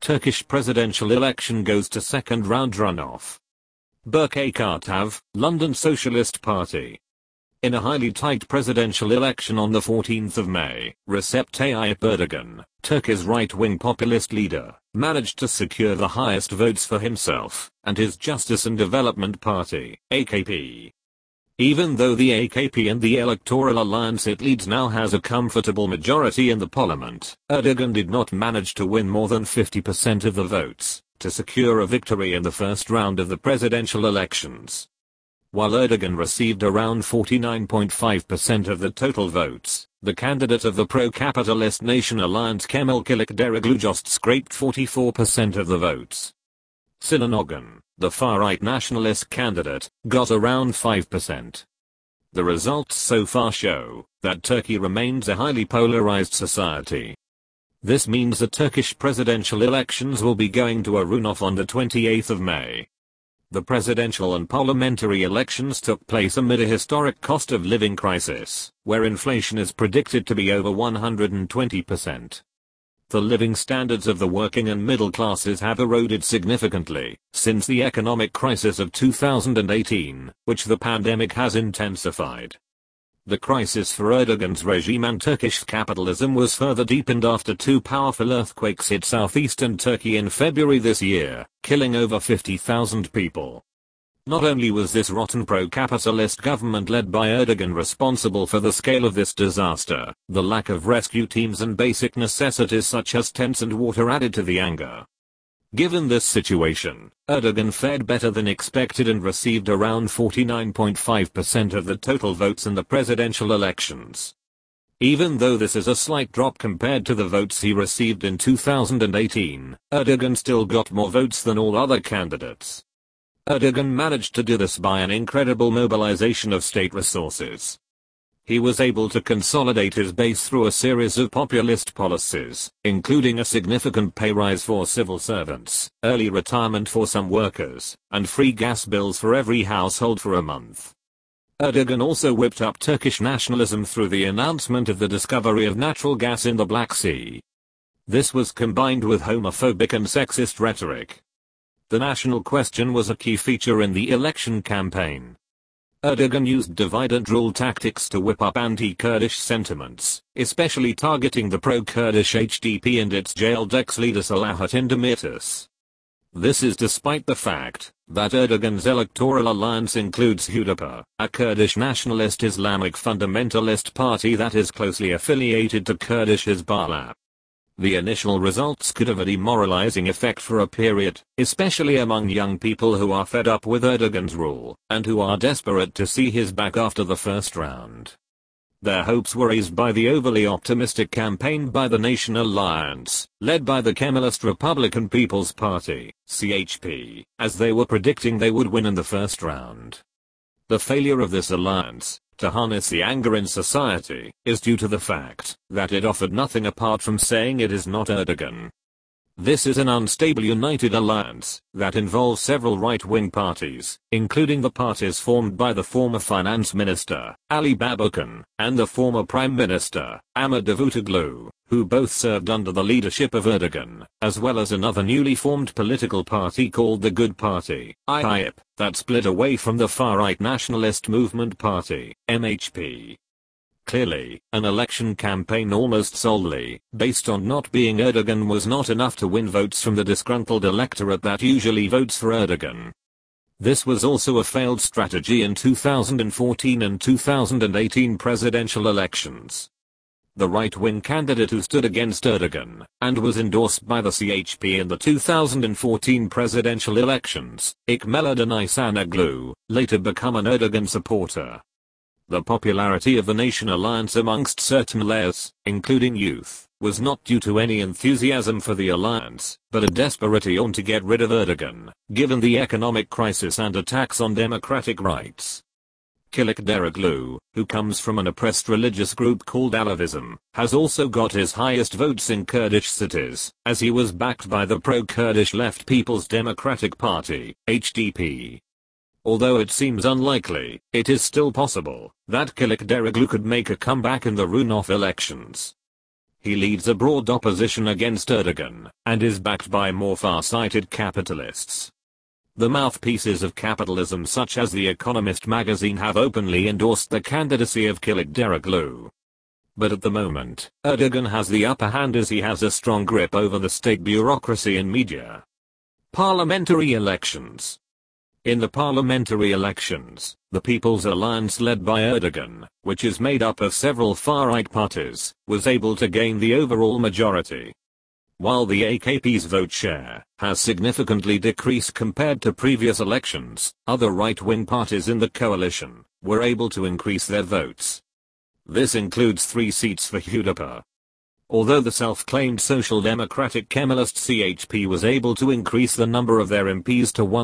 Turkish presidential election goes to second round runoff. Berkay Kartav, London Socialist Party. In a highly tight presidential election on the 14th of May, Recep Tayyip Erdogan, Turkey's right-wing populist leader, managed to secure the highest votes for himself and his Justice and Development Party, AKP. Even though the AKP and the electoral alliance it leads now has a comfortable majority in the parliament, Erdogan did not manage to win more than 50% of the votes to secure a victory in the first round of the presidential elections. While Erdogan received around 49.5% of the total votes, the candidate of the pro-capitalist Nation Alliance Kemal Kılıçdaroğlu just scraped 44% of the votes. Sinan Ogun, the far-right nationalist candidate, got around 5%. The results so far show that Turkey remains a highly polarized society. This means the Turkish presidential elections will be going to a runoff on the 28th of May. The presidential and parliamentary elections took place amid a historic cost of living crisis, where inflation is predicted to be over 120%. The living standards of the working and middle classes have eroded significantly since the economic crisis of 2018, which the pandemic has intensified. The crisis for Erdogan's regime and Turkish capitalism was further deepened after two powerful earthquakes hit southeastern Turkey in February this year, killing over 50,000 people. Not only was this rotten pro-capitalist government led by Erdogan responsible for the scale of this disaster, the lack of rescue teams and basic necessities such as tents and water added to the anger. Given this situation, Erdogan fared better than expected and received around 49.5% of the total votes in the presidential elections. Even though this is a slight drop compared to the votes he received in 2018, Erdogan still got more votes than all other candidates. Erdogan managed to do this by an incredible mobilization of state resources. He was able to consolidate his base through a series of populist policies, including a significant pay rise for civil servants, early retirement for some workers, and free gas bills for every household for a month. Erdogan also whipped up Turkish nationalism through the announcement of the discovery of natural gas in the Black Sea. This was combined with homophobic and sexist rhetoric. The national question was a key feature in the election campaign. Erdogan used divide-and-rule tactics to whip up anti-Kurdish sentiments, especially targeting the pro-Kurdish HDP and its jailed ex-leader Selahattin Demirtas. This is despite the fact that Erdogan's electoral alliance includes HDP, a Kurdish nationalist Islamic fundamentalist party that is closely affiliated to Kurdish Hizballah. The initial results could have a demoralizing effect for a period, especially among young people who are fed up with Erdogan's rule, and who are desperate to see his back after the first round. Their hopes were raised by the overly optimistic campaign by the Nation Alliance, led by the Kemalist Republican People's Party, CHP, as they were predicting they would win in the first round. The failure of this alliance to harness the anger in society is due to the fact that it offered nothing apart from saying it is not Erdogan. This is an unstable united alliance that involves several right-wing parties, including the parties formed by the former finance minister, Ali Babacan, and the former prime minister, Ahmet Davutoglu, who both served under the leadership of Erdogan, as well as another newly formed political party called the Good Party, İYİP, that split away from the far-right Nationalist Movement Party, MHP. Clearly, an election campaign almost solely based on not being Erdogan was not enough to win votes from the disgruntled electorate that usually votes for Erdogan. This was also a failed strategy in 2014 and 2018 presidential elections. The right-wing candidate who stood against Erdogan and was endorsed by the CHP in the 2014 presidential elections, İkmelada Ihsanoglu, later became an Erdogan supporter. The popularity of the Nation Alliance amongst certain layers, including youth, was not due to any enthusiasm for the alliance, but a desperate yearn to get rid of Erdogan, given the economic crisis and attacks on democratic rights. Kılıçdaroğlu, who comes from an oppressed religious group called Alevism, has also got his highest votes in Kurdish cities, as he was backed by the pro-Kurdish Left People's Democratic Party, HDP. Although it seems unlikely, it is still possible that Kılıçdaroğlu could make a comeback in the runoff elections. he leads a broad opposition against Erdogan, and is backed by more far-sighted capitalists. The mouthpieces of capitalism such as The Economist magazine have openly endorsed the candidacy of Kılıçdaroğlu. But at the moment, Erdogan has the upper hand as he has a strong grip over the state bureaucracy and media. Parliamentary elections. In the parliamentary elections, the People's Alliance led by Erdogan, which is made up of several far-right parties, was able to gain the overall majority. While the AKP's vote share has significantly decreased compared to previous elections, other right-wing parties in the coalition were able to increase their votes. This includes 3 seats for HDP. Although the self-claimed Social Democratic Kemalist CHP was able to increase the number of their MPs to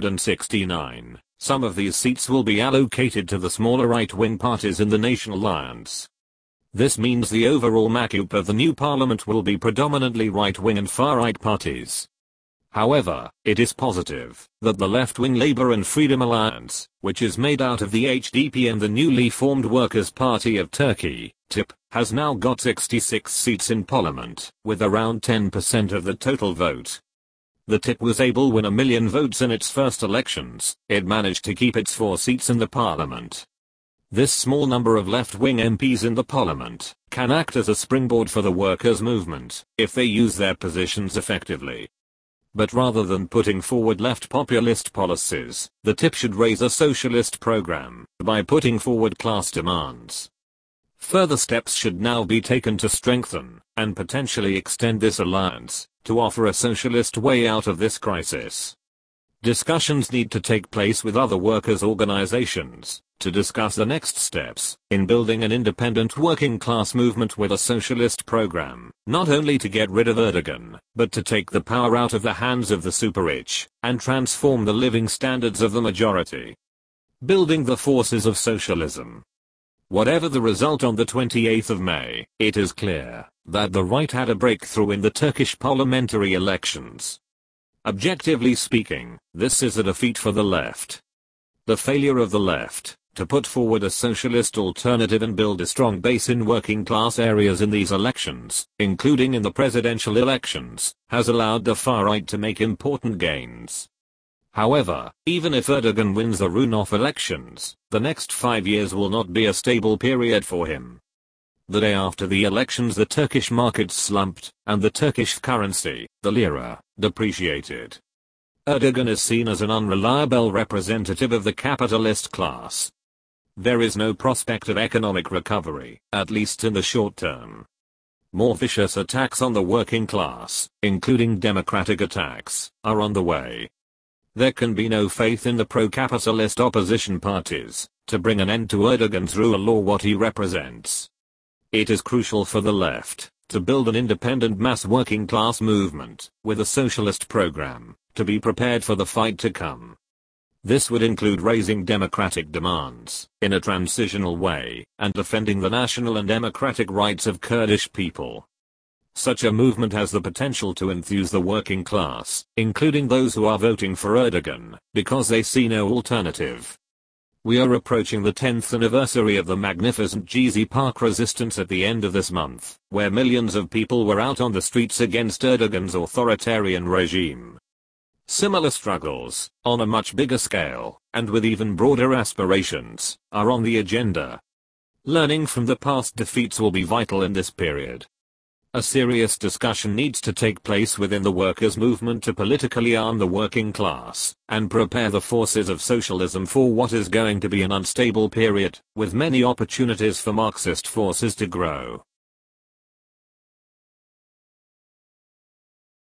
169, some of these seats will be allocated to the smaller right-wing parties in the National Alliance. This means the overall makeup of the new parliament will be predominantly right-wing and far-right parties. However, it is positive that the left-wing Labour and Freedom Alliance, which is made out of the HDP and the newly formed Workers' Party of Turkey, TIP, has now got 66 seats in parliament, with around 10% of the total vote. The TIP was able to win 1 million votes in its first elections. It managed to keep its 4 seats in the parliament. This small number of left-wing MPs in the parliament can act as a springboard for the workers' movement, if they use their positions effectively. But rather than putting forward left populist policies, the TIP should raise a socialist program by putting forward class demands. Further steps should now be taken to strengthen and potentially extend this alliance to offer a socialist way out of this crisis. Discussions need to take place with other workers' organizations to discuss the next steps in building an independent working class movement with a socialist program, not only to get rid of Erdogan, but to take the power out of the hands of the super-rich and transform the living standards of the majority. Building the forces of socialism. Whatever the result on the 28th of May, it is clear that the right had a breakthrough in the Turkish parliamentary elections. Objectively speaking, this is a defeat for the left. The failure of the left to put forward a socialist alternative and build a strong base in working class areas in these elections, including in the presidential elections, has allowed the far right to make important gains. However, even if Erdogan wins the runoff elections, the next 5 years will not be a stable period for him. The day after the elections, the Turkish markets slumped, and the Turkish currency, the lira, depreciated. Erdogan is seen as an unreliable representative of the capitalist class. There is no prospect of economic recovery, at least in the short term. More vicious attacks on the working class, including democratic attacks, are on the way. There can be no faith in the pro-capitalist opposition parties to bring an end to Erdogan's rule or what he represents. It is crucial for the left to build an independent mass working class movement with a socialist program to be prepared for the fight to come. This would include raising democratic demands in a transitional way and defending the national and democratic rights of Kurdish people. Such a movement has the potential to enthuse the working class, including those who are voting for Erdogan, because they see no alternative. We are approaching the 10th anniversary of the magnificent Gezi Park resistance at the end of this month, where millions of people were out on the streets against Erdogan's authoritarian regime. Similar struggles, on a much bigger scale, and with even broader aspirations, are on the agenda. Learning from the past defeats will be vital in this period. A serious discussion needs to take place within the workers' movement to politically arm the working class and prepare the forces of socialism for what is going to be an unstable period, with many opportunities for Marxist forces to grow.